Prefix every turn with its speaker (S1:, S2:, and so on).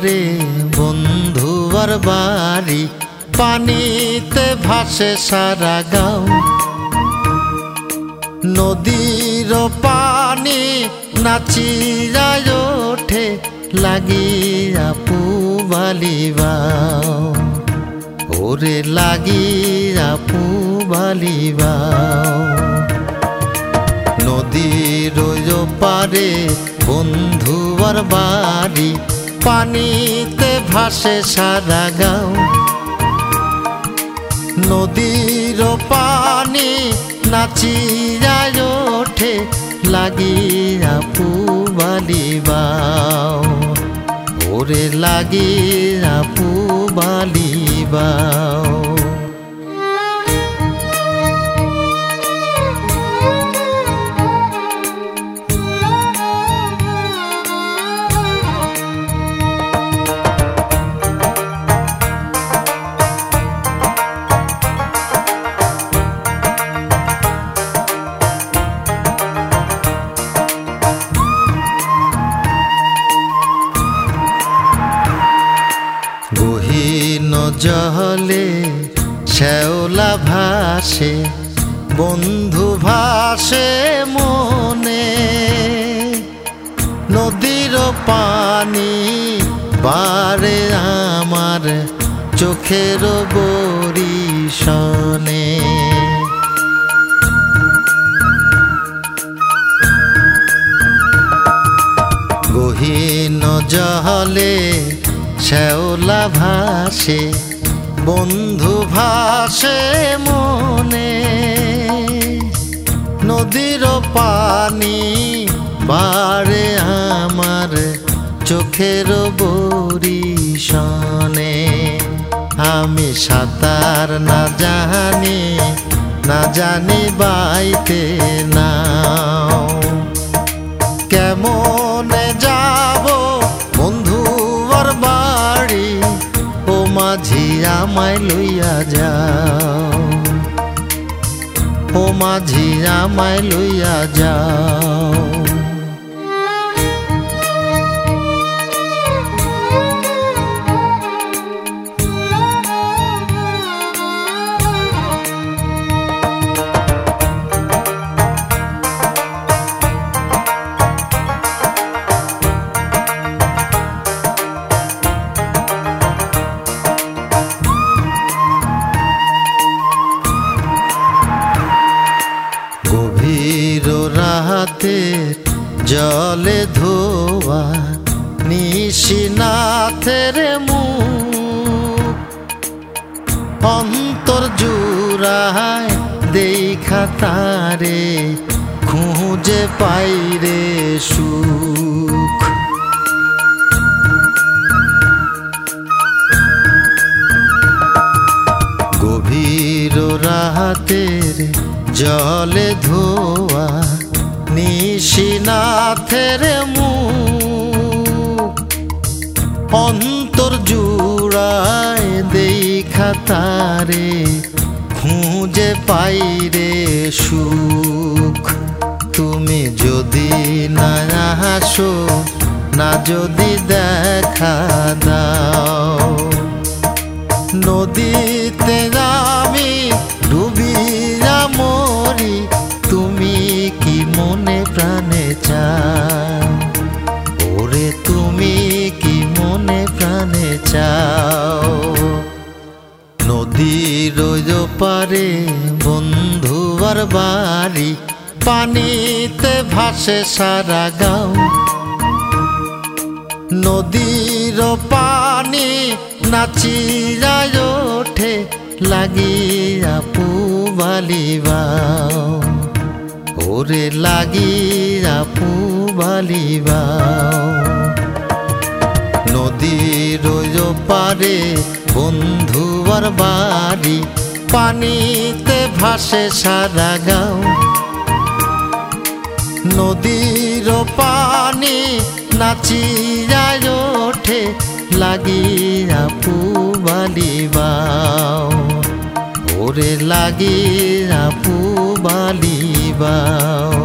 S1: পারে বন্ধুর বাড়ি, পানিতে ভাসে সারা গাঁও। নদীর পানি নাচিয়া ওঠে, লাগিয়া পুবালি বাও, ওরে লাগিয়া পুবালি বাও। নদীর পারে বন্ধুর বাড়ি, পানিতে ভাসে সারা গাঁও। নদীর পানি নাচিয়া ওঠে, লাগিয়া পুবালি বাও, ওরে লাগিয়া পুবালি বাও। গহীন জলে শ্যাওলা ভাসে, বন্ধু ভাসে মনে। নদীর পানি বারে আমার চোখের বরিশনে। গহীন জলে শ্যাওলা ভাসে, বন্ধু ভাসে মনে। নদীর পানি বারে আমার চোখের বরিশনে। আমি সাঁতার না জানি বাইতে নাও, কেমনে যাব বন্ধুর বাড়ি, ও মাঝি আমায় লইয়া যাও, ও মাঝি আমায় লইয়া যাও। গভীর রাতে জলে ধোয়া নিশিনাথের মুখ, অন্তর জুড়ায় দেখা তারে খুঁজে পাইরে সুখ। গভীর রাতের জলে ধোয়া নিশিনাথের মুখ, অন্তর জুড়ায় দেখা তারে খুঁজে পাইরে সুখ। তুমি যদি না আসো, না যদি দেখা দাও, নদীতে আমি ডুবিয়া মরি, তুমি কি মনে প্রাণে চাও, ওরে তুমি কি মনে প্রাণে চাও। নদীর পারে বন্ধুর বাড়ি, পানিতে ভাসে সারা গাঁও। নদীর পানি নাচিয়া ওঠে, লাগিয়া পুবালি বাও, ওরে লাগিয়া পুবালি বাও। নদীর পারে বন্ধুর বাড়ি, পানিতে ভাসে সারা গাঁও। নদীর পানি নাচিয়া ওঠে, লাগিয়া পুবালি বাও, ওরে লাগিয়া পুবালি বাও।